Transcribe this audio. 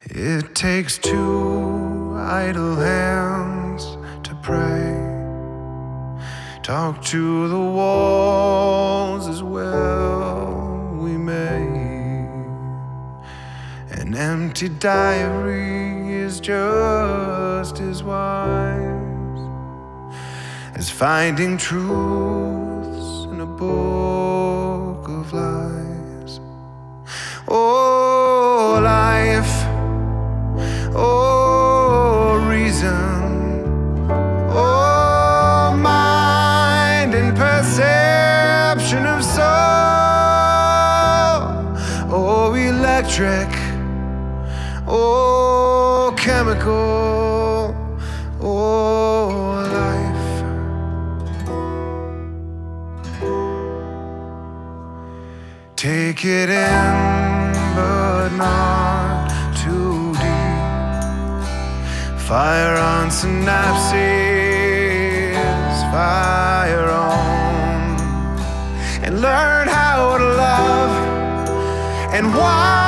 It takes two idle hands to pray. Talk to the walls as well we may. An empty diary is just as wise as finding truths in a book of lies. Oh, life. Oh, reason. Oh, mind and perception of soul. Oh, electric. Oh, chemical. Oh, life. Take it in, but not too deep. Fire on synapses, fire on, and learn how to love and why.